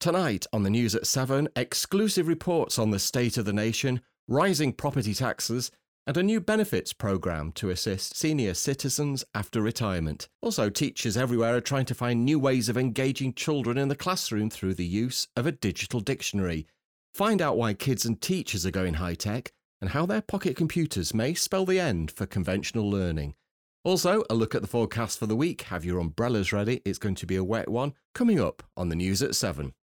Tonight on the news at 7, exclusive reports on the state of the nation, rising property taxes, and a new benefits programme to assist senior citizens after retirement. Also, teachers everywhere are trying to find new ways of engaging children in the classroom through the use of a digital dictionary. Find out why kids and teachers are going high-tech and how their pocket computers may spell the end for conventional learning. Also, a look at the forecast for the week. Have your umbrellas ready. It's going to be a wet one. Coming up on the news at 7.